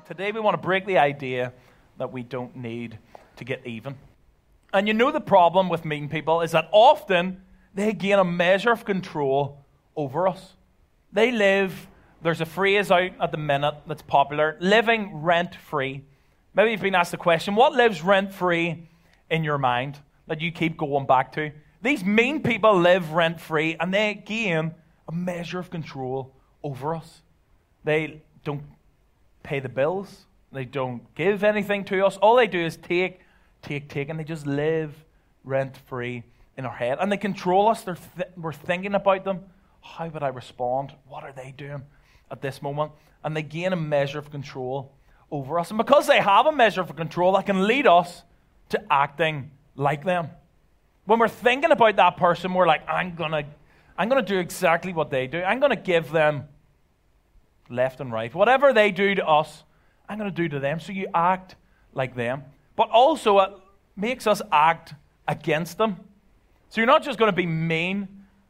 Today we want to break the idea that we don't need to get even. And you know the problem with mean people is that often they gain a measure of control over us. They live, there's a phrase out at the minute that's popular, living rent-free. Maybe you've been asked the question, what lives rent-free in your mind that you keep going back to? These mean people live rent-free and they gain a measure of control over us. They don't pay the bills. They don't give anything to us. All they do is take, and they just live rent-free in our head. And they control us. We're thinking about them. How would I respond? What are they doing at this moment? And they gain a measure of control over us. And because they have a measure of control, that can lead us to acting like them. When we're thinking about that person, we're like, I'm gonna do exactly what they do. I'm gonna give them left and right. Whatever they do to us, I'm going to do to them. So you act like them. But also it makes us act against them. So you're not just going to be mean,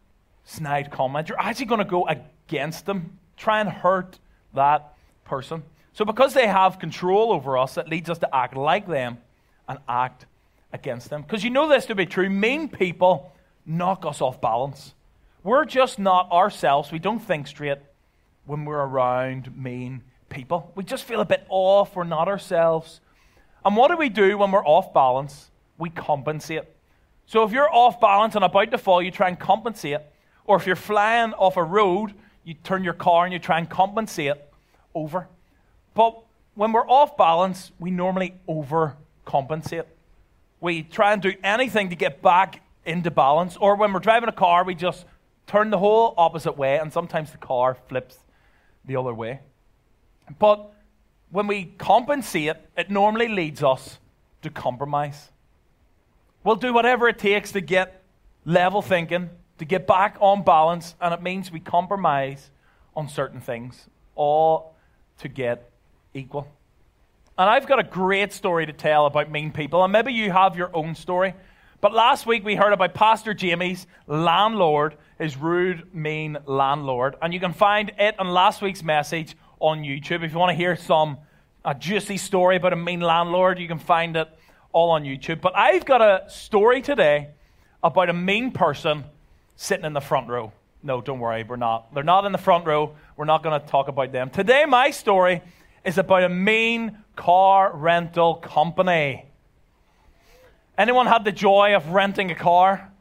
snide comment. You're actually going to go against them. Try and hurt that person. So because they have control over us, it leads us to act like them and act against them. Because you know this to be true. Mean people knock us off balance. We're just not ourselves. We don't think straight when we're around mean people. We just feel a bit off. We're not ourselves. And what do we do when we're off balance? We compensate. So if you're off balance and about to fall, you try and compensate. Or if you're flying off a road, you turn your car and you try and compensate over. But when we're off balance, we normally overcompensate. We try and do anything to get back into balance. Or when we're driving a car, we just turn the whole opposite way, and sometimes the car flips the other way. But when we compensate, it normally leads us to compromise. We'll do whatever it takes to get level thinking, to get back on balance, and it means we compromise on certain things, all to get equal. And I've got a great story to tell about mean people, and maybe you have your own story. But last week we heard about Pastor Jamie's landlord, his rude, mean landlord. And you can find it on last week's message on YouTube. If you want to hear a juicy story about a mean landlord, you can find it all on YouTube. But I've got a story today about a mean person sitting in the front row. No, don't worry, we're not. They're not in the front row. We're not going to talk about them. Today my story is about a mean car rental company. Anyone had the joy of renting a car?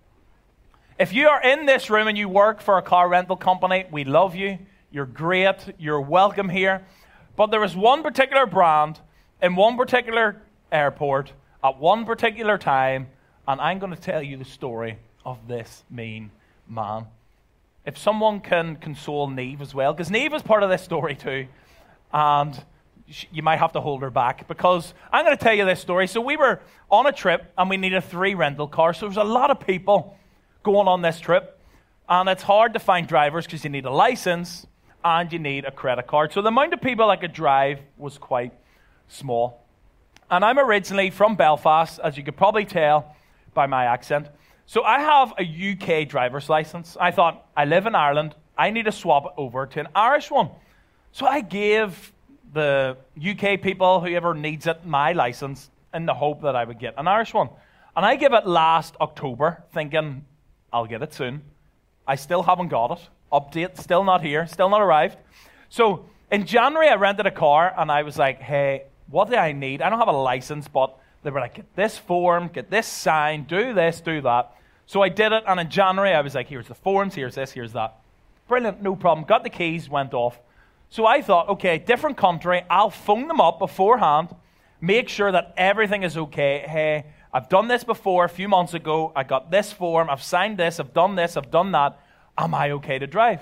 If you are in this room and you work for a car rental company, we love you. You're great. You're welcome here. But there is one particular brand in one particular airport at one particular time, and I'm going to tell you the story of this mean man. If someone can console Neve as well, because Neve is part of this story too, and you might have to hold her back, because I'm going to tell you this story. So we were on a trip and we needed 3 rental cars. So there was a lot of people going on this trip, and it's hard to find drivers because you need a license and you need a credit card. So the amount of people that could drive was quite small. And I'm originally from Belfast, as you could probably tell by my accent. So I have a UK driver's license. I thought, I live in Ireland, I need to swap it over to an Irish one. So I gave the UK people, whoever needs it, my license in the hope that I would get an Irish one. And I gave it last October, thinking I'll get it soon. I still haven't got it. Update, still not here, still not arrived. So in January, I rented a car, and I was like, hey, what do I need? I don't have a license, but they were like, get this form, get this signed, do this, do that. So I did it, and in January, I was like, here's the forms, here's this, here's that. Brilliant, no problem. Got the keys, went off. So I thought, okay, different country, I'll phone them up beforehand, make sure that everything is okay. Hey, I've done this before a few months ago, I got this form, I've signed this, I've done that. Am I okay to drive?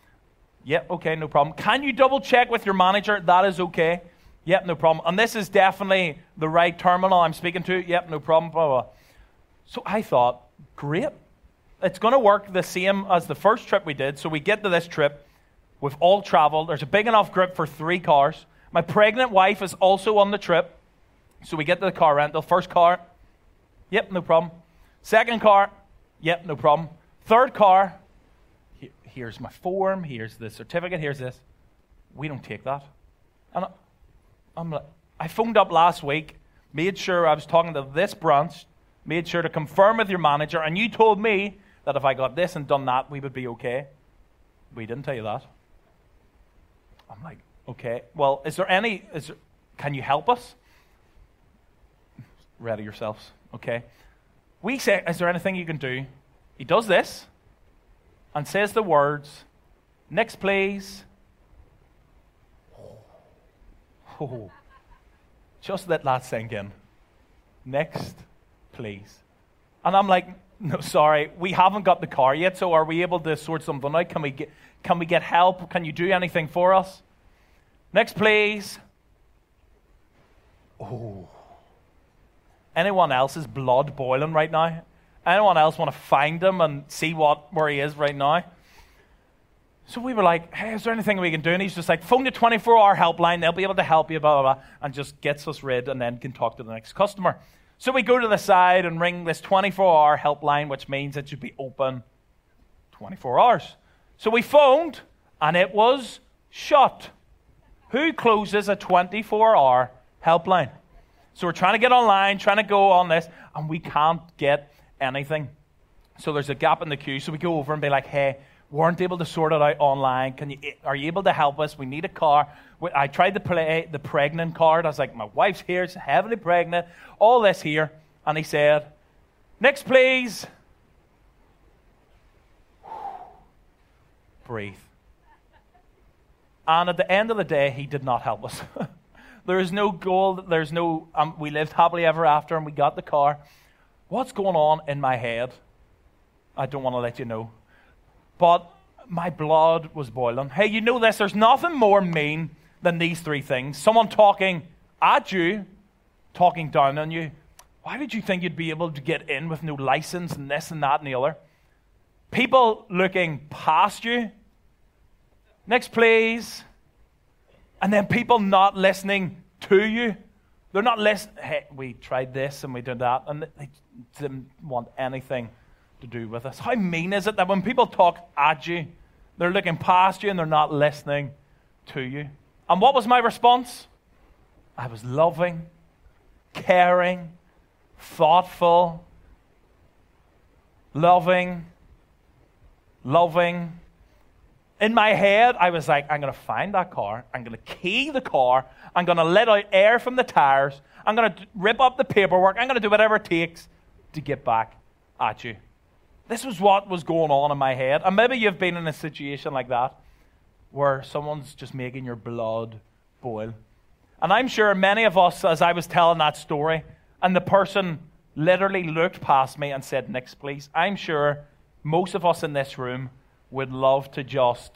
Yep, okay, no problem. Can you double check with your manager? That is okay. Yep, no problem. And this is definitely the right terminal I'm speaking to. Yep, no problem, blah, blah. So I thought, great. It's going to work the same as the first trip we did. So we get to this trip. We've all traveled. There's a big enough group for 3 cars. My pregnant wife is also on the trip. So we get to the car rental. First car, yep, no problem. Second car, yep, no problem. Third car, here's my form, here's the certificate, here's this. We don't take that. And I phoned up last week, made sure I was talking to this branch, made sure to confirm with your manager, and you told me that if I got this and done that, we would be okay. We didn't tell you that. I'm like, okay. Well, can you help us? Ready yourselves, okay? We say, is there anything you can do? He does this and says the words, next please. Oh, just let that sink in. Next, please. And I'm like, no, sorry, we haven't got the car yet, so are we able to sort something out? Can we get help? Can you do anything for us? Next, please. Oh. Anyone else's blood boiling right now? Anyone else want to find him and see where he is right now? So we were like, hey, is there anything we can do? And he's just like, phone the 24-hour helpline. They'll be able to help you, blah, blah, blah. And just gets us rid and then can talk to the next customer. So we go to the side and ring this 24-hour helpline, which means it should be open 24 hours. So we phoned, and it was shut. Who closes a 24-hour helpline? So we're trying to get online, trying to go on this, and we can't get anything. So there's a gap in the queue. So we go over and be like, hey, weren't able to sort it out online. Are you able to help us? We need a car. I tried to play the pregnant card. I was like, my wife's here. She's heavily pregnant. All this here. And he said, next, please. Breathe. And at the end of the day, he did not help us. There is no goal. There's no, we lived happily ever after and we got the car. What's going on in my head? I don't want to let you know. But my blood was boiling. Hey, you know this, there's nothing more mean than these three things. Someone talking at you, talking down on you. Why did you think you'd be able to get in with no license and this and that and the other? People looking past you. Next, please. And then people not listening to you. They're not listening. Hey, we tried this and we did that. And they didn't want anything to do with us. How mean is it that when people talk at you, they're looking past you and they're not listening to you? And what was my response? I was loving, caring, thoughtful, loving. In my head, I was like, I'm going to find that car. I'm going to key the car. I'm going to let out air from the tires. I'm going to rip up the paperwork. I'm going to do whatever it takes to get back at you. This was what was going on in my head. And maybe you've been in a situation like that where someone's just making your blood boil. And I'm sure many of us, as I was telling that story, and the person literally looked past me and said, next, please. I'm sure most of us in this room would love to just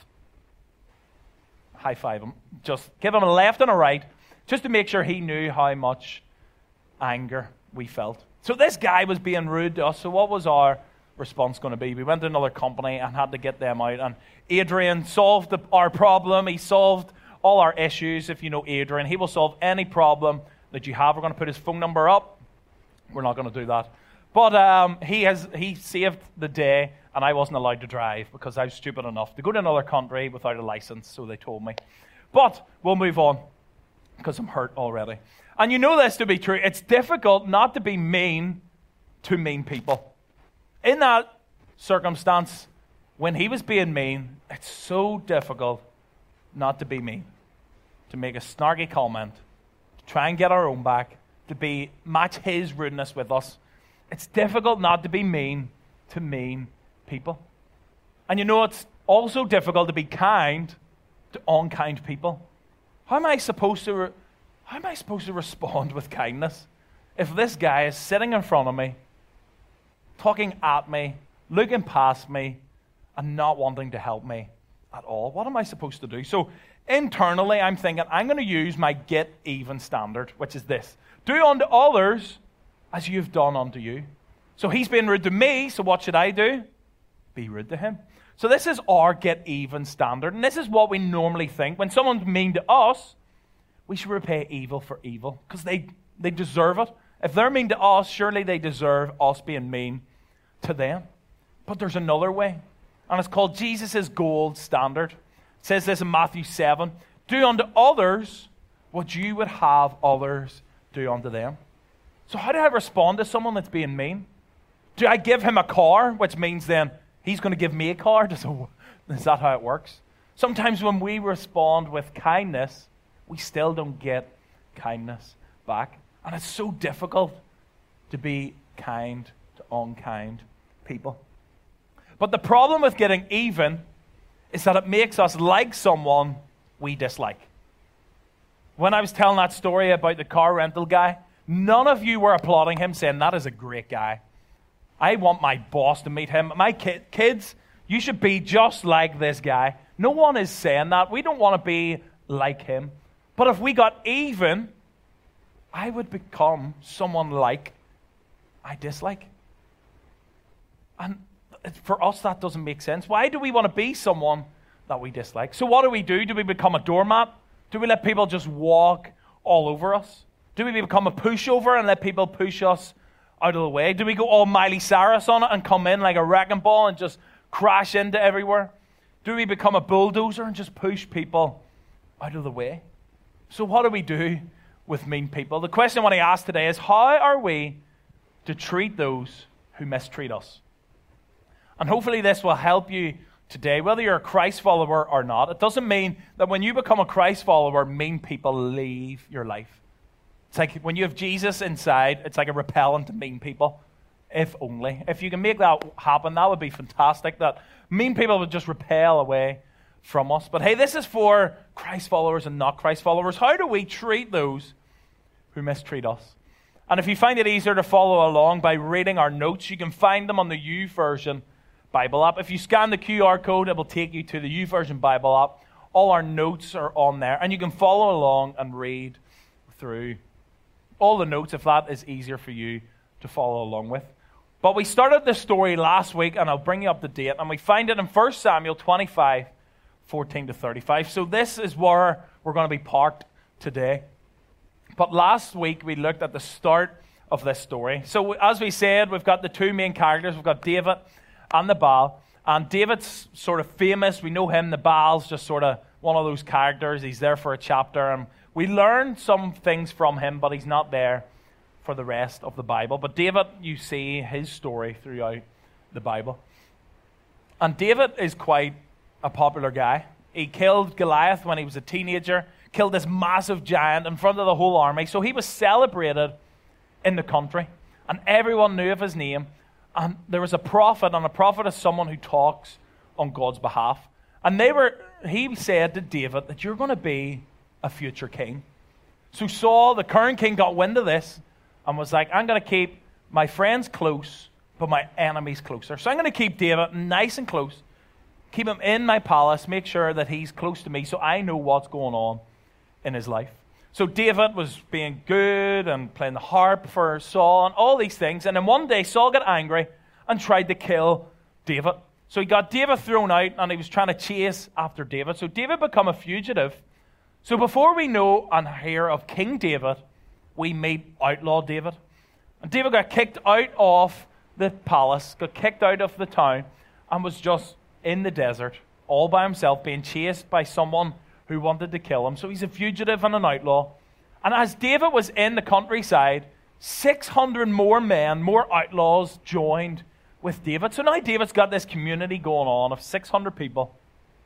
high-five him. Just give him a left and a right, just to make sure he knew how much anger we felt. So this guy was being rude to us. So what was our response going to be? We went to another company and had to get them out. And Adrian solved our problem. He solved all our issues. If you know Adrian, he will solve any problem that you have. We're going to put his phone number up. We're not going to do that. But he saved the day, and I wasn't allowed to drive because I was stupid enough to go to another country without a license, so they told me. But we'll move on because I'm hurt already. And you know this to be true. It's difficult not to be mean to mean people. In that circumstance, when he was being mean, it's so difficult not to be mean, to make a snarky comment, to try and get our own back, to match his rudeness with us. It's difficult not to be mean to mean people. And you know, it's also difficult to be kind to unkind people. How am I supposed to respond with kindness if this guy is sitting in front of me, talking at me, looking past me, and not wanting to help me at all? What am I supposed to do? So internally, I'm thinking, I'm going to use my get even standard, which is this. Do unto others as you've done unto you. So he's being rude to me, so what should I do? Be rude to him. So this is our get even standard, and this is what we normally think. When someone's mean to us, we should repay evil for evil, because they deserve it. If they're mean to us, surely they deserve us being mean to them. But there's another way, and it's called Jesus' gold standard. It says this in Matthew 7. Do unto others what you would have others do unto them. So how do I respond to someone that's being mean? Do I give him a car, which means then he's going to give me a car? Is that how it works? Sometimes when we respond with kindness, we still don't get kindness back. And it's so difficult to be kind to unkind people. But the problem with getting even is that it makes us like someone we dislike. When I was telling that story about the car rental guy, none of you were applauding him, saying, that is a great guy. I want my boss to meet him. My kids, you should be just like this guy. No one is saying that. We don't want to be like him. But if we got even, I would become someone like I dislike. And for us, that doesn't make sense. Why do we want to be someone that we dislike? So what do? Do we become a doormat? Do we let people just walk all over us? Do we become a pushover and let people push us out of the way? Do we go all Miley Cyrus on it and come in like a wrecking ball and just crash into everywhere? Do we become a bulldozer and just push people out of the way? So what do we do with mean people? The question I want to ask today is, how are we to treat those who mistreat us? And hopefully this will help you today, whether you're a Christ follower or not. It doesn't mean that when you become a Christ follower, mean people leave your life. It's like when you have Jesus inside, it's like a repellent to mean people. If only. If you can make that happen, that would be fantastic. That mean people would just repel away from us. But hey, this is for Christ followers and not Christ followers. How do we treat those who mistreat us? And if you find it easier to follow along by reading our notes, you can find them on the YouVersion Bible app. If you scan the QR code, it will take you to the YouVersion Bible app. All our notes are on there, and you can follow along and read through all the notes if that is easier for you to follow along with. But we started this story last week, and I'll bring you up to date, and we find it in 1 Samuel 25, 14 to 35. So this is where we're going to be parked today. But last week we looked at the start of this story. So as we said, we've got the two main characters. We've got David and Nabal. And David's sort of famous. We know him. Nabal's just sort of one of those characters. He's there for a chapter. And we learn some things from him, but he's not there for the rest of the Bible. But David, you see his story throughout the Bible. And David is quite a popular guy. He killed Goliath when he was a teenager, killed this massive giant in front of the whole army. So he was celebrated in the country, and everyone knew of his name. And there was a prophet, and a prophet is someone who talks on God's behalf. And he said to David that you're going to be a future king. So Saul, the current king, got wind of this and was like, I'm going to keep my friends close, but my enemies closer. So I'm going to keep David nice and close, keep him in my palace, make sure that he's close to me so I know what's going on in his life. So David was being good and playing the harp for Saul and all these things. And then one day Saul got angry and tried to kill David. So he got David thrown out and he was trying to chase after David. So David became a fugitive. So before we know and hear of King David, we meet outlaw David. And David got kicked out of the palace, got kicked out of the town, and was just in the desert all by himself being chased by someone who wanted to kill him. So he's a fugitive and an outlaw. And as David was in the countryside, 600 more men, more outlaws joined with David. So now David's got this community going on of 600 people.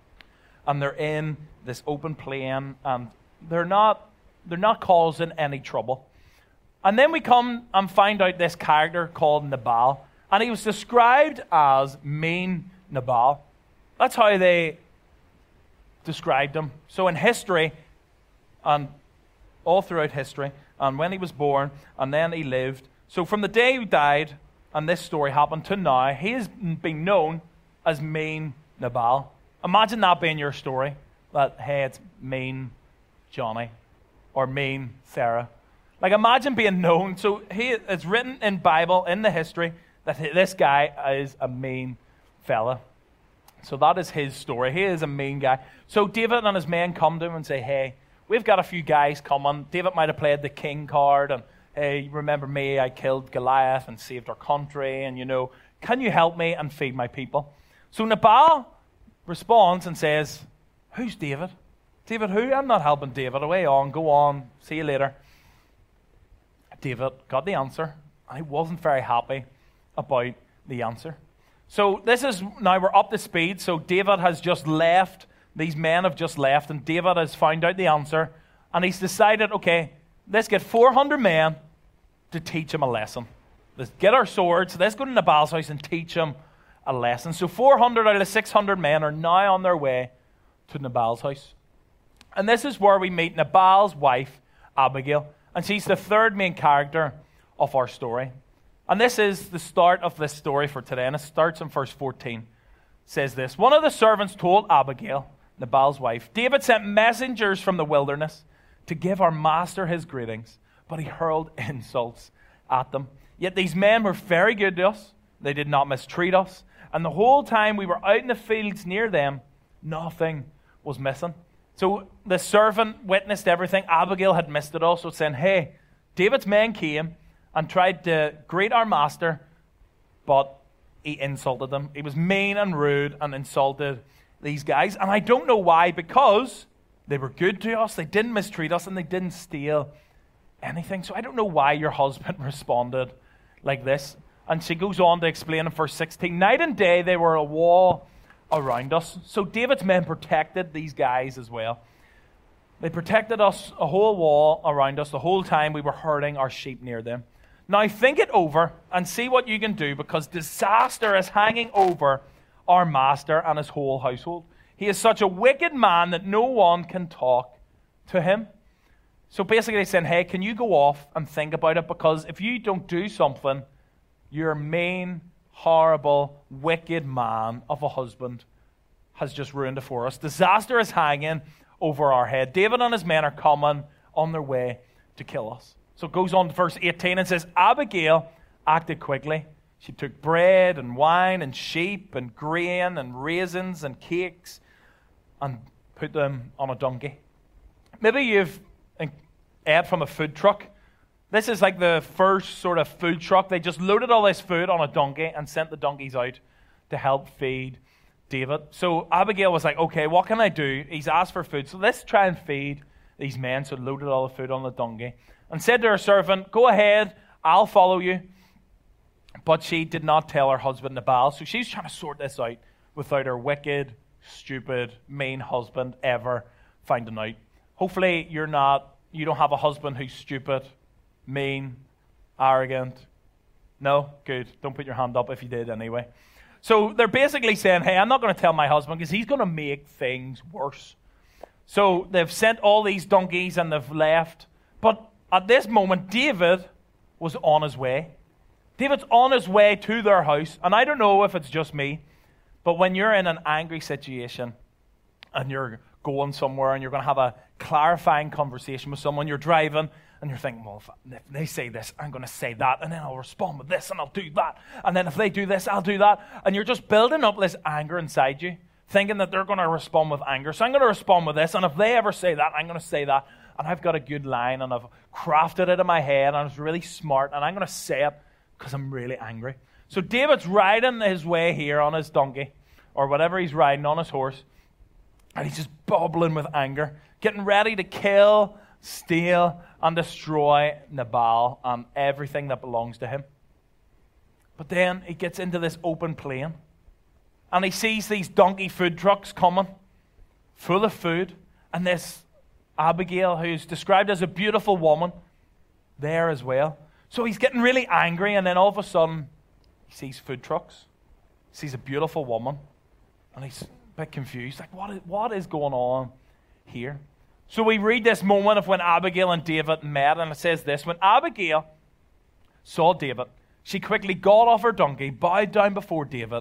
And they're in this open plain, and they're not causing any trouble. And then we come and find out this character called Nabal. And he was described as mean Nabal. That's how they described him. So in history, and all throughout history, and when he was born, and then he lived. So from the day he died, and this story happened to now, he has been known as mean Nabal. Imagine that being your story. That, hey, it's mean Johnny, or mean Sarah. Like imagine being known. So it's written in Bible, in the history, that this guy is a mean fella. So that is his story. He is a mean guy. So David and his men come to him and say, hey, we've got a few guys coming. David might have played the king card. And, hey, remember me? I killed Goliath and saved our country. And, can you help me and feed my people? So Nabal responds and says, who's David? David who? I'm not helping David. Away on, go on, see you later. David got the answer. I wasn't very happy about the answer. So this is, now we're up to speed. So David has just left. These men have just left, and David has found out the answer. And he's decided, okay, let's get 400 men to teach him a lesson. Let's get our swords. Let's go to Nabal's house and teach him a lesson. So 400 out of the 600 men are now on their way to Nabal's house. And this is where we meet Nabal's wife, Abigail. And she's the third main character of our story. And this is the start of this story for today. And it starts in verse 14. It says this: One of the servants told Abigail, Nabal's wife, David sent messengers from the wilderness to give our master his greetings, but he hurled insults at them. Yet these men were very good to us. They did not mistreat us. And the whole time we were out in the fields near them, nothing was missing. So the servant witnessed everything. Abigail had missed it also, saying, hey, David's men came and tried to greet our master, but he insulted them. He was mean and rude and insulted these guys. And I don't know why, because they were good to us, they didn't mistreat us, and they didn't steal anything. So I don't know why your husband responded like this. And she goes on to explain in verse 16, night and day they were a wall around us. So David's men protected these guys as well. They protected us, a whole wall around us, the whole time we were herding our sheep near them. Now think it over and see what you can do, because disaster is hanging over our master and his whole household. He is such a wicked man that no one can talk to him. So basically saying, hey, can you go off and think about it? Because if you don't do something, your mean, horrible, wicked man of a husband has just ruined it for us. Disaster is hanging over our head. David and his men are coming on their way to kill us. So it goes on to verse 18 and says, Abigail acted quickly. She took bread and wine and sheep and grain and raisins and cakes and put them on a donkey. Maybe you've ate from a food truck. This is like the first sort of food truck. They just loaded all this food on a donkey and sent the donkeys out to help feed David. So Abigail was like, okay, what can I do? He's asked for food, so let's try and feed these men. So loaded all the food on the donkey and said to her servant, go ahead, I'll follow you. But she did not tell her husband Nabal. So she's trying to sort this out without her wicked, stupid, mean husband ever finding out. Hopefully you don't have a husband who's stupid, mean, arrogant. No? Good. Don't put your hand up if you did anyway. So they're basically saying, hey, I'm not going to tell my husband because he's going to make things worse. So they've sent all these donkeys and they've left. But at this moment, David was on his way. David's on his way to their house. And I don't know if it's just me, but when you're in an angry situation and you're going somewhere and you're going to have a clarifying conversation with someone, you're driving, and you're thinking, well, if they say this, I'm going to say that, and then I'll respond with this, and I'll do that, and then if they do this, I'll do that. And you're just building up this anger inside you, thinking that they're going to respond with anger. So I'm going to respond with this, and if they ever say that, I'm going to say that. And I've got a good line, and I've crafted it in my head, and it's really smart, and I'm going to say it because I'm really angry. So David's riding his way here on his donkey, or whatever he's riding on his horse, and he's just bubbling with anger, getting ready to kill, steal, and destroy Nabal and everything that belongs to him. But then he gets into this open plain, and he sees these donkey food trucks coming, full of food, and this Abigail, who's described as a beautiful woman, there as well. So he's getting really angry, and then all of a sudden, he sees food trucks, he sees a beautiful woman, and he's a bit confused. Like, what is going on here? So we read this moment of when Abigail and David met, and it says this: when Abigail saw David, she quickly got off her donkey, bowed down before David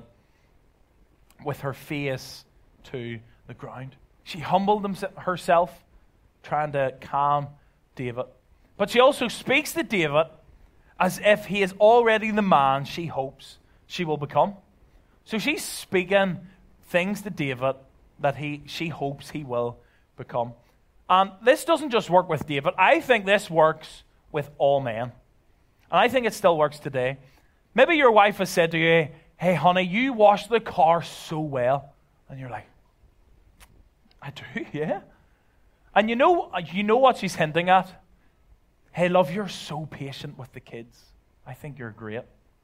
with her face to the ground. She humbled herself, trying to calm David. But she also speaks to David as if he is already the man she hopes she will become. So she's speaking things to David that she hopes he will become. And this doesn't just work with David. I think this works with all men. And I think it still works today. Maybe your wife has said to you, hey, honey, you wash the car so well. And you're like, I do, yeah. And you know what she's hinting at? Hey, love, you're so patient with the kids. I think you're great.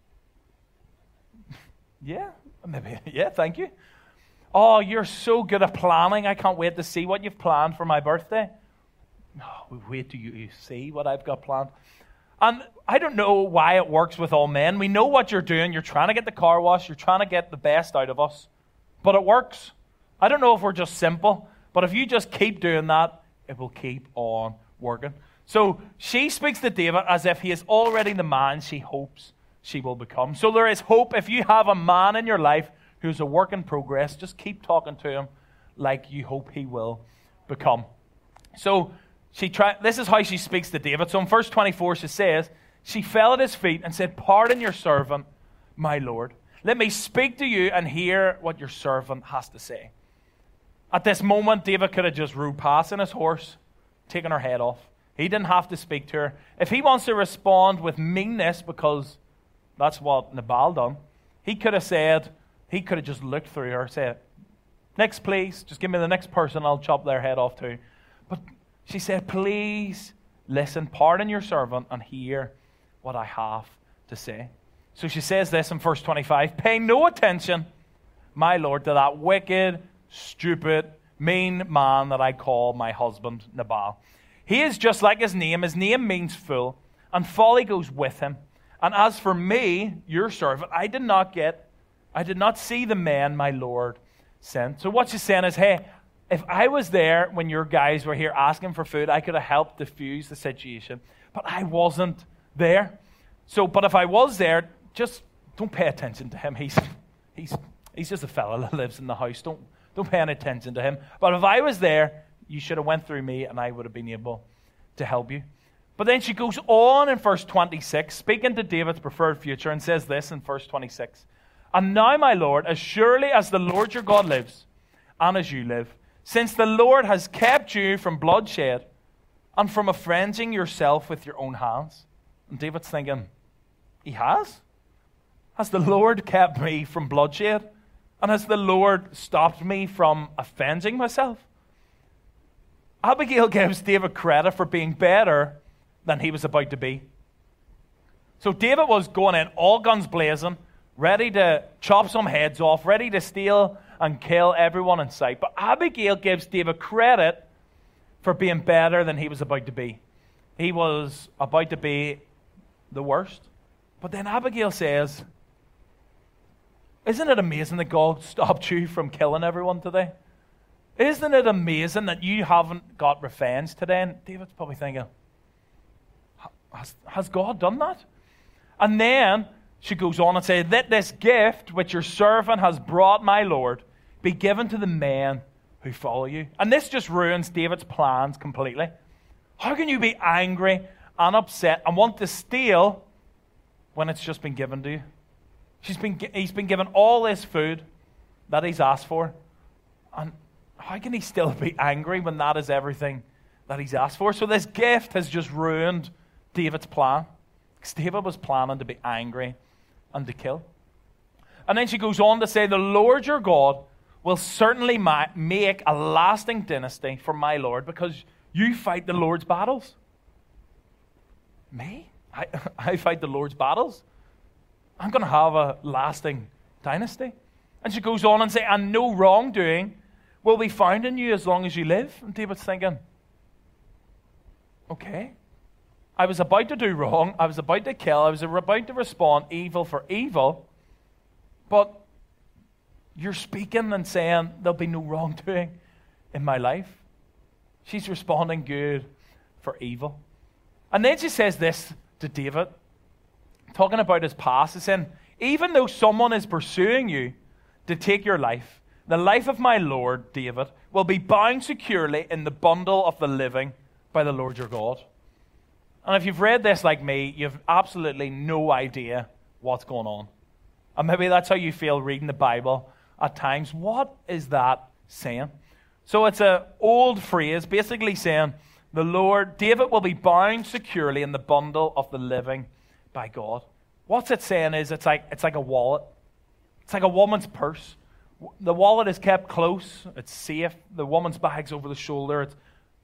Yeah, maybe. Yeah, thank you. Oh, you're so good at planning. I can't wait to see what you've planned for my birthday. Oh, wait till you see what I've got planned. And I don't know why it works with all men. We know what you're doing. You're trying to get the car washed. You're trying to get the best out of us. But it works. I don't know if we're just simple, but if you just keep doing that, it will keep on working. So she speaks to David as if he is already the man she hopes she will become. So there is hope. If you have a man in your life who's a work in progress, just keep talking to him like you hope he will become. So this is how she speaks to David. So in verse 24 she says, she fell at his feet and said, pardon your servant, my Lord. Let me speak to you and hear what your servant has to say. At this moment, David could have just rode past in his horse, taken her head off. He didn't have to speak to her. If he wants to respond with meanness, because that's what Nabal done, he could have just looked through her, said, next please, just give me the next person, I'll chop their head off too. But she said, please listen, pardon your servant and hear what I have to say. So she says this in verse 25, pay no attention, my Lord, to that wicked, stupid, mean man that I call my husband Nabal. He is just like his name. His name means fool, and folly goes with him. And as for me, your servant, I did not see the man my Lord sent. So what she's saying is, hey, if I was there when your guys were here asking for food, I could have helped diffuse the situation. But I wasn't there. But if I was there, just don't pay attention to him. He's just a fella that lives in the house. Don't pay any attention to him. But if I was there, you should have went through me and I would have been able to help you. But then she goes on in verse 26, speaking to David's preferred future, and says this in verse 26. And now, my Lord, as surely as the Lord your God lives, and as you live, since the Lord has kept you from bloodshed and from avenging yourself with your own hands. And David's thinking, he has? Has the Lord kept me from bloodshed? And has the Lord stopped me from avenging myself? Abigail gives David credit for being better than he was about to be. So David was going in all guns blazing, ready to chop some heads off, ready to steal and kill everyone in sight. But Abigail gives David credit for being better than he was about to be. He was about to be the worst. But then Abigail says, isn't it amazing that God stopped you from killing everyone today? Isn't it amazing that you haven't got revenge today? And David's probably thinking, has God done that? And then she goes on and says, let this gift which your servant has brought my Lord be given to the men who follow you. And this just ruins David's plans completely. How can you be angry and upset and want to steal when it's just been given to you? He's been given all this food that he's asked for. And how can he still be angry when that is everything that he's asked for? So this gift has just ruined David's plan. Because David was planning to be angry and to kill. And then she goes on to say, the Lord your God will certainly make a lasting dynasty for my Lord because you fight the Lord's battles. Me? I fight the Lord's battles? I'm going to have a lasting dynasty. And she goes on and say, and no wrongdoing will be found in you as long as you live. And David's thinking, okay, I was about to do wrong. I was about to kill. I was about to respond evil for evil. But you're speaking and saying there'll be no wrongdoing in my life. She's responding good for evil. And then she says this to David, talking about his past. She's saying, even though someone is pursuing you to take your life, the life of my Lord, David, will be bound securely in the bundle of the living by the Lord your God. And if you've read this like me, you've absolutely no idea what's going on. And maybe that's how you feel reading the Bible at times. What is that saying? So it's an old phrase basically saying, the Lord, David will be bound securely in the bundle of the living by God. What's it saying is it's like a wallet. It's like a woman's purse. The wallet is kept close. It's safe. The woman's bag's over the shoulder.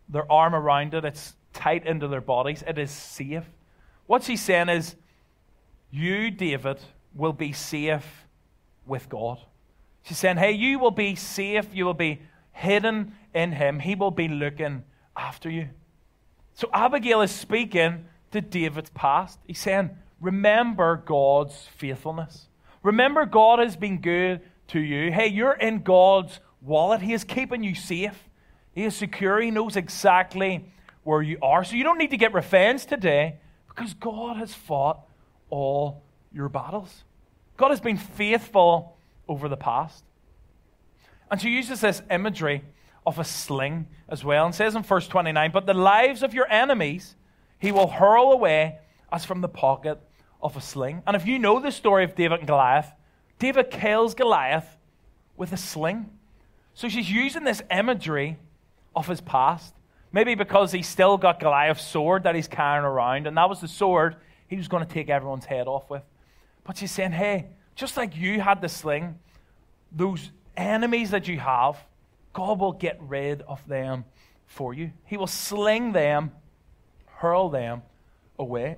their arm around it. It's tight into their bodies. It is safe. What she's saying is, you, David, will be safe with God. She's saying, hey, you will be safe. You will be hidden in him. He will be looking after you. So Abigail is speaking to David's past. He's saying, remember God's faithfulness. Remember God has been good to you. Hey, you're in God's wallet. He is keeping you safe. He is secure. He knows exactly where you are. So you don't need to get revenge today because God has fought all your battles. God has been faithful over the past. And she uses this imagery of a sling as well. And says in verse 29, but the lives of your enemies he will hurl away as from the pocket of a sling. And if you know the story of David and Goliath, David kills Goliath with a sling. So she's using this imagery of his past. Maybe because he's still got Goliath's sword that he's carrying around, and that was the sword he was going to take everyone's head off with. But she's saying, hey, just like you had the sling, those enemies that you have, God will get rid of them for you. He will sling them, hurl them away.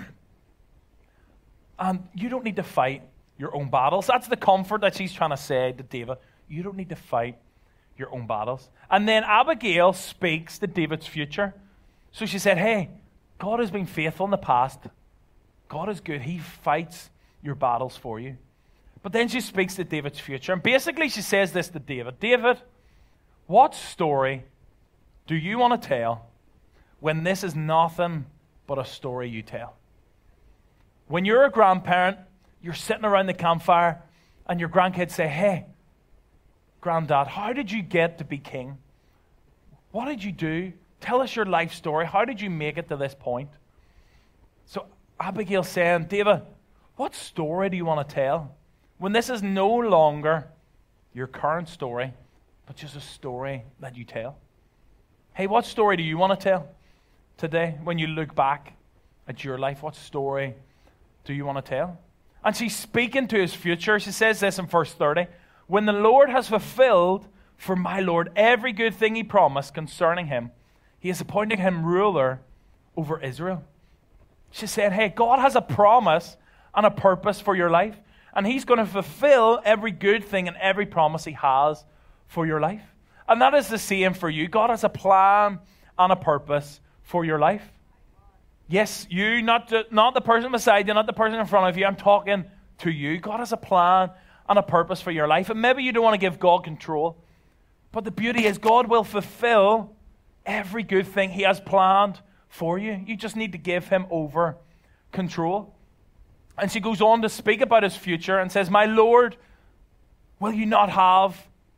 And you don't need to fight your own battles. That's the comfort that she's trying to say to David. You don't need to fight your own battles. And then Abigail speaks to David's future. So she said, hey, God has been faithful in the past. God is good. He fights your battles for you. But then she speaks to David's future. And basically she says this to David. David, what story do you want to tell when this is nothing but a story you tell? When you're a grandparent, you're sitting around the campfire and your grandkids say, hey, Granddad, how did you get to be king? What did you do? Tell us your life story. How did you make it to this point? So Abigail's saying, David, what story do you want to tell when this is no longer your current story, but just a story that you tell? Hey, what story do you want to tell today when you look back at your life? What story do you want to tell? And she's speaking to his future. She says this in verse 30. When the Lord has fulfilled for my Lord every good thing he promised concerning him, he is appointing him ruler over Israel. She's saying, hey, God has a promise and a purpose for your life, and he's going to fulfill every good thing and every promise he has for your life. And that is the same for you. God has a plan and a purpose for your life. Yes, you, not the person beside you, not the person in front of you. I'm talking to you. God has a plan and a purpose for your life. And maybe you don't want to give God control. But the beauty is God will fulfill every good thing he has planned for you. You just need to give him over control. And she goes on to speak about his future and says, my Lord, will you not have,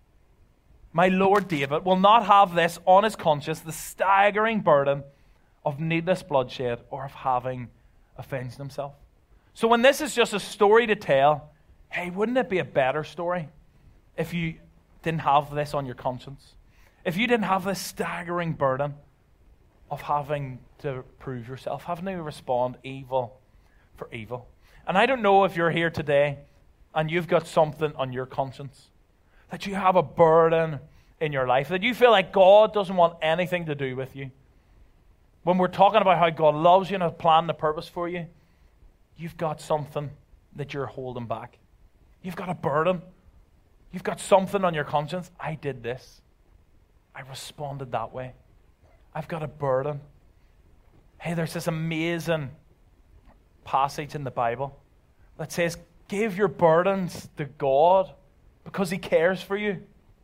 my Lord David will not have this on his conscience, the staggering burden of needless bloodshed or of having avenged himself. So when this is just a story to tell, hey, wouldn't it be a better story if you didn't have this on your conscience? If you didn't have this staggering burden of having to prove yourself, having to respond evil for evil. And I don't know if you're here today and you've got something on your conscience, that you have a burden in your life, that you feel like God doesn't want anything to do with you. When we're talking about how God loves you and has planned a purpose for you, you've got something that you're holding back. You've got a burden. You've got something on your conscience. I did this. I responded that way. I've got a burden. Hey, there's this amazing passage in the Bible that says, give your burdens to God because he cares for you.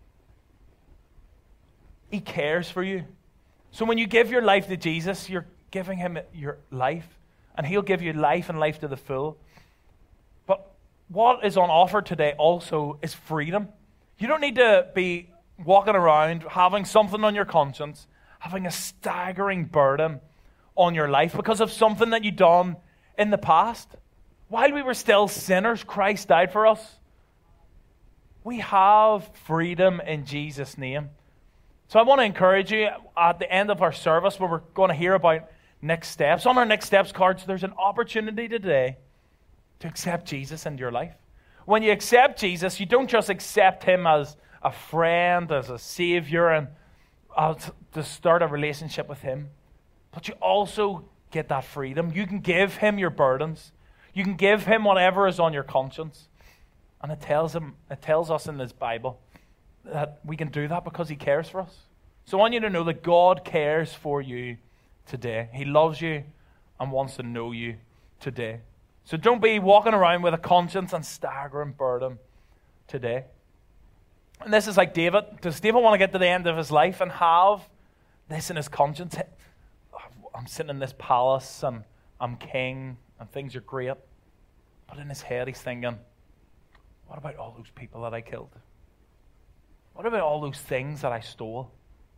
He cares for you. So when you give your life to Jesus, you're giving him your life, and he'll give you life and life to the full. But what is on offer today also is freedom. You don't need to be walking around having something on your conscience, having a staggering burden on your life because of something that you've done in the past. While we were still sinners, Christ died for us. We have freedom in Jesus' name. So I want to encourage you at the end of our service where we're going to hear about next steps. On our next steps cards, there's an opportunity today to accept Jesus into your life. When you accept Jesus, you don't just accept him as a friend, as a savior, and to start a relationship with him. But you also get that freedom. You can give him your burdens. You can give him whatever is on your conscience. And it tells us in this Bible that we can do that because he cares for us. So I want you to know that God cares for you today. He loves you and wants to know you today. So don't be walking around with a conscience and staggering burden today. And this is like David. Does David want to get to the end of his life and have this in his conscience? I'm sitting in this palace and I'm king and things are great. But in his head he's thinking, what about all those people that I killed? What about all those things that I stole?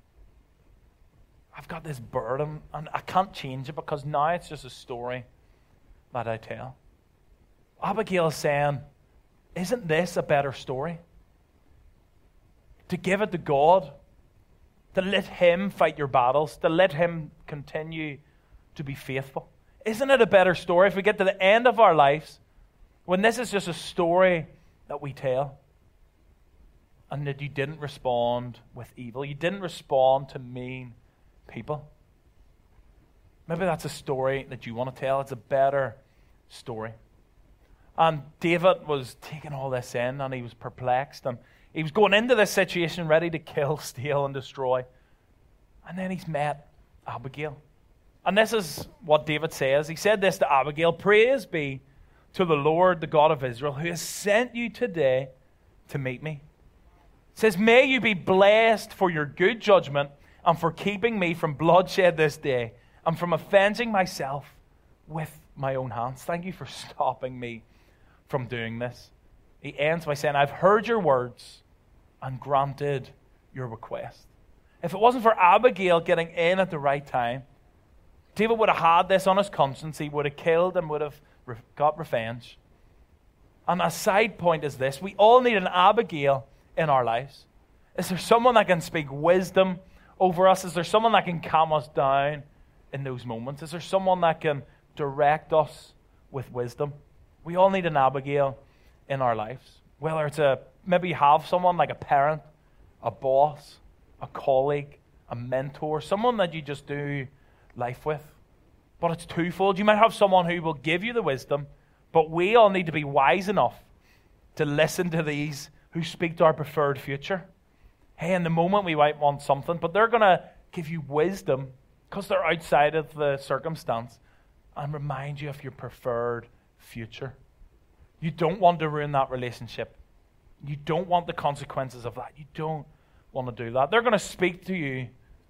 I've got this burden and I can't change it because now it's just a story that I tell. Abigail is saying, isn't this a better story? To give it to God, to let him fight your battles, to let him continue to be faithful. Isn't it a better story if we get to the end of our lives when this is just a story that we tell and that you didn't respond with evil, you didn't respond to mean people? Maybe that's a story that you want to tell. It's a better story. And David was taking all this in and he was perplexed and he was going into this situation ready to kill, steal, and destroy. And then he's met Abigail. And this is what David says. He said this to Abigail, praise be to the Lord, the God of Israel, who has sent you today to meet me. It says, may you be blessed for your good judgment and for keeping me from bloodshed this day and from avenging myself with my own hands. Thank you for stopping me from doing this. He ends by saying, I've heard your words and granted your request. If it wasn't for Abigail getting in at the right time, David would have had this on his conscience. He would have killed and would have got revenge. And a side point is this. We all need an Abigail in our lives. Is there someone that can speak wisdom over us? Is there someone that can calm us down in those moments? Is there someone that can direct us with wisdom? We all need an Abigail in our lives. Whether it's maybe you have someone like a parent, a boss, a colleague, a mentor, someone that you just do life with. But it's twofold. You might have someone who will give you the wisdom, but we all need to be wise enough to listen to these who speak to our preferred future. Hey, in the moment we might want something, but they're going to give you wisdom because they're outside of the circumstance and remind you of your preferred future. You don't want to ruin that relationship. You don't want the consequences of that. You don't want to do that. They're going to speak to you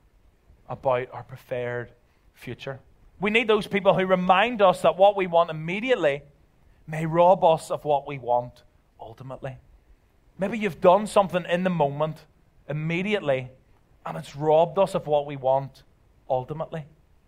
about our preferred future. We need those people who remind us that what we want immediately may rob us of what we want ultimately. Maybe you've done something in the moment, immediately, and it's robbed us of what we want ultimately.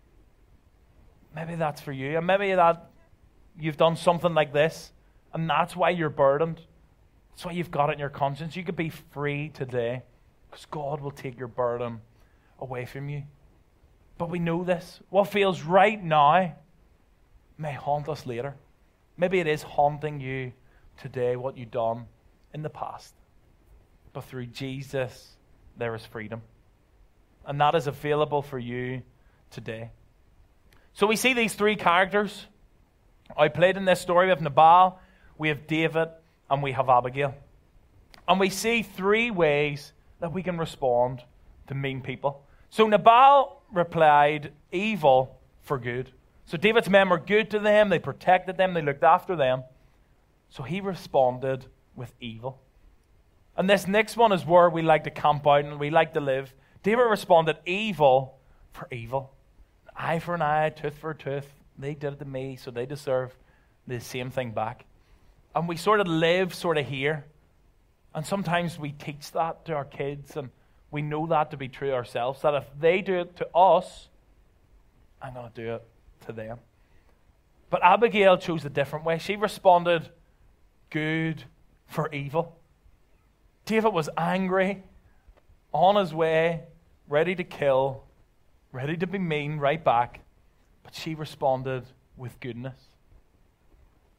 Maybe that's for you. And maybe that you've done something like this, and that's why you're burdened. That's why you've got it in your conscience. You could be free today because God will take your burden away from you. But we know this. What feels right now may haunt us later. Maybe it is haunting you today, what you've done in the past. But through Jesus, there is freedom. And that is available for you today. So we see these three characters outplayed in this story. We have Nabal, we have David, and we have Abigail. And we see three ways that we can respond to mean people. So Nabal replied evil for good. So David's men were good to them, they protected them, they looked after them. So he responded with evil. And this next one is where we like to camp out and we like to live. David responded evil for evil. Eye for an eye, tooth for a tooth. They did it to me, so they deserve the same thing back. And we sort of live sort of here. And sometimes we teach that to our kids, and we know that to be true ourselves, that if they do it to us, I'm going to do it to them. But Abigail chose a different way. She responded good for evil. David was angry, on his way, ready to kill, ready to be mean right back, but she responded with goodness.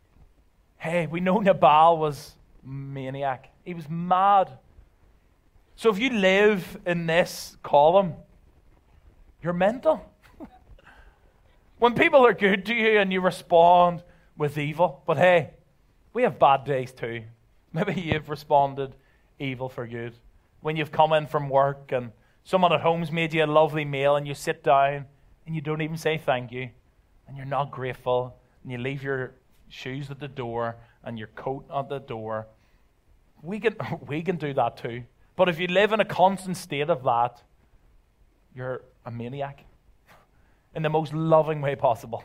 Hey, we know Nabal was a maniac. He was mad. So if you live in this column, you're mental. When people are good to you and you respond with evil, but hey, we have bad days too. Maybe you've responded evil for good. When you've come in from work and someone at home's made you a lovely meal and you sit down and you don't even say thank you and you're not grateful and you leave your shoes at the door and your coat at the door. We can do that too. But if you live in a constant state of that, you're a maniac in the most loving way possible.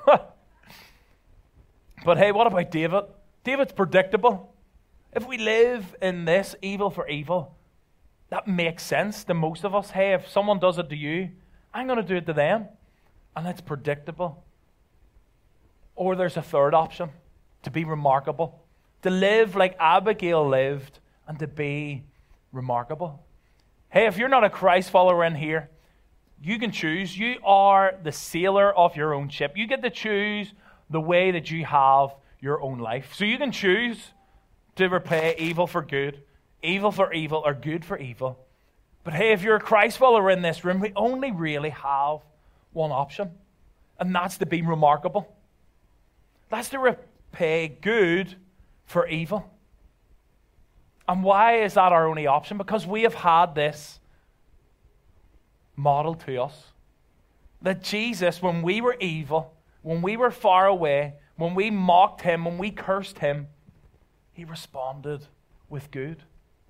But hey, what about David? David's predictable. If we live in this evil for evil, that makes sense to most of us. Hey, if someone does it to you, I'm going to do it to them. And it's predictable. Or there's a third option, to be remarkable. To live like Abigail lived and to be remarkable. Hey, if you're not a Christ follower in here, you can choose. You are the sailor of your own ship. You get to choose the way that you have your own life. So you can choose to repay evil for good, evil for evil, or good for evil. But hey, if you're a Christ follower in this room, we only really have one option, and that's to be remarkable. That's to repay good for evil. And why is that our only option? Because we have had this model to us. That Jesus, when we were evil, when we were far away, when we mocked him, when we cursed him, he responded with good.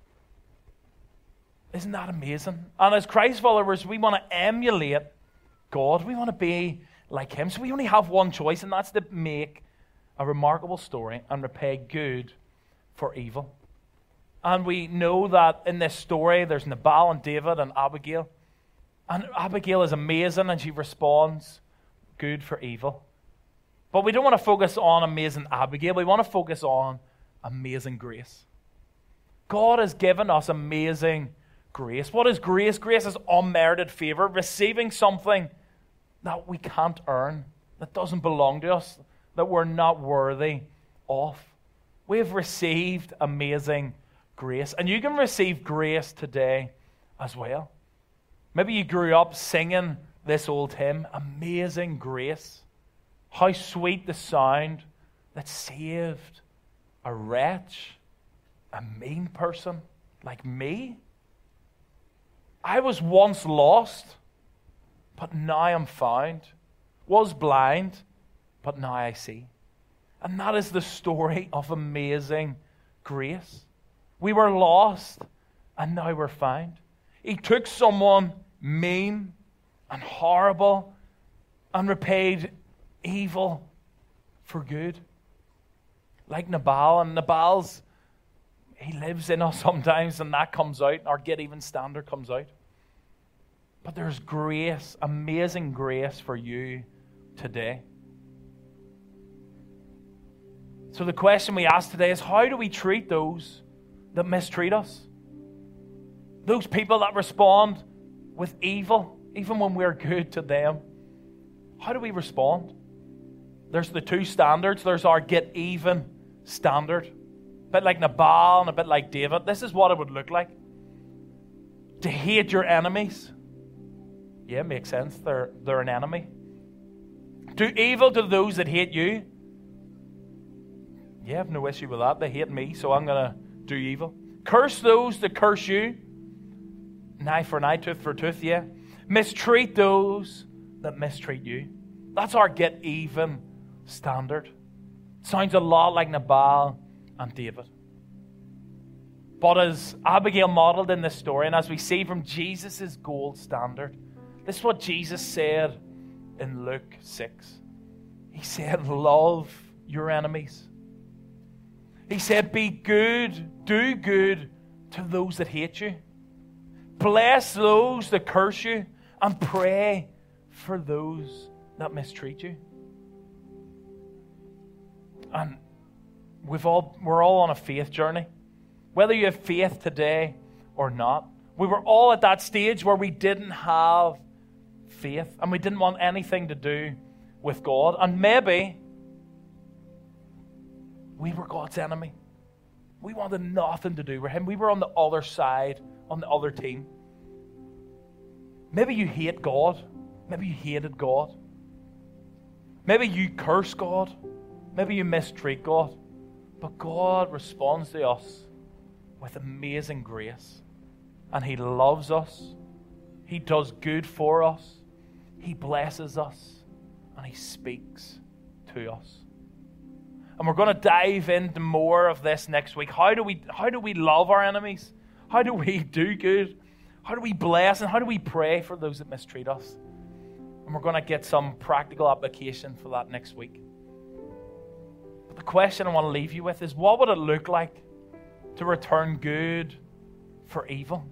Isn't that amazing? And as Christ followers, we want to emulate God. We want to be like him. So we only have one choice, and that's to make a remarkable story and repay good for evil. And we know that in this story, there's Nabal and David and Abigail. And Abigail is amazing, and she responds good for evil. But we don't want to focus on amazing Abigail. We want to focus on amazing grace. God has given us amazing grace. What is grace? Grace is unmerited favor, receiving something that we can't earn, that doesn't belong to us, that we're not worthy of. We have received amazing grace. And you can receive grace today as well. Maybe you grew up singing this old hymn, Amazing Grace. How sweet the sound that saved a wretch, a mean person like me. I was once lost, but now I'm found. Was blind, but now I see. And that is the story of amazing grace. We were lost, and now we're found. He took someone mean and horrible and repaid evil for good. Like Nabal, and he lives in us sometimes, and that comes out. Our get even standard comes out. But there's grace, amazing grace for you today. So the question we ask today is, how do we treat those that mistreat us? Those people that respond with evil, even when we're good to them. How do we respond? There's the two standards. There's our get even standard. A bit like Nabal and a bit like David. This is what it would look like. To hate your enemies. Yeah, makes sense. They're an enemy. Do evil to those that hate you. Yeah, I have no issue with that. They hate me, so I'm going to do evil. Curse those that curse you. An eye for an eye, tooth for a tooth, yeah. Mistreat those that mistreat you. That's our get even standard. Sounds a lot like Nabal and David. But as Abigail modeled in this story, and as we see from Jesus' gold standard, this is what Jesus said in Luke 6. He said, love your enemies. He said, be good, do good to those that hate you. Bless those that curse you, and pray for those that mistreat you. And we're all on a faith journey. Whether you have faith today or not, we were all at that stage where we didn't have faith and we didn't want anything to do with God. And maybe we were God's enemy. We wanted nothing to do with him. We were on the other side on the other team. Maybe you hate God. Maybe you hated God. Maybe you curse God. Maybe you mistreat God. But God responds to us with amazing grace. And He loves us. He does good for us. He blesses us. And He speaks to us. And we're going to dive into more of this next week. How do we love our enemies? How do we do good? How do we bless and how do we pray for those that mistreat us? And we're going to get some practical application for that next week. But the question I want to leave you with is, what would it look like to return good for evil?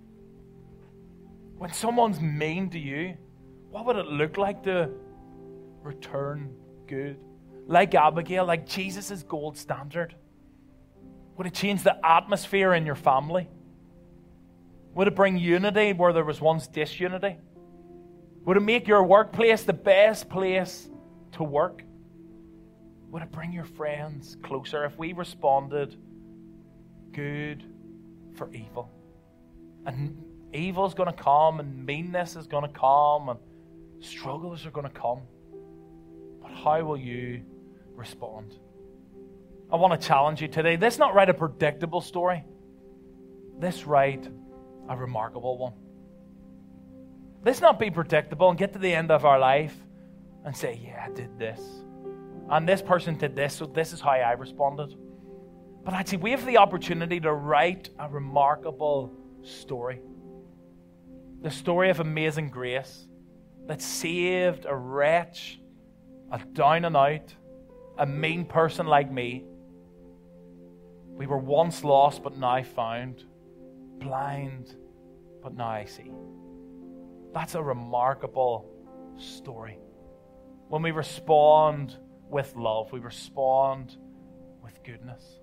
When someone's mean to you, what would it look like to return good? Like Abigail, like Jesus' gold standard. Would it change the atmosphere in your family? Would it bring unity where there was once disunity? Would it make your workplace the best place to work? Would it bring your friends closer if we responded good for evil? And evil's going to come, and meanness is going to come, and struggles are going to come. But how will you respond? I want to challenge you today. Let's not write a predictable story. Let's write a remarkable one. Let's not be predictable and get to the end of our life and say, yeah, I did this. And this person did this, so this is how I responded. But actually, we have the opportunity to write a remarkable story. The story of amazing grace that saved a wretch, a down and out, a mean person like me. We were once lost, but now found. Blind, but now I see. That's a remarkable story. When we respond with love, we respond with goodness.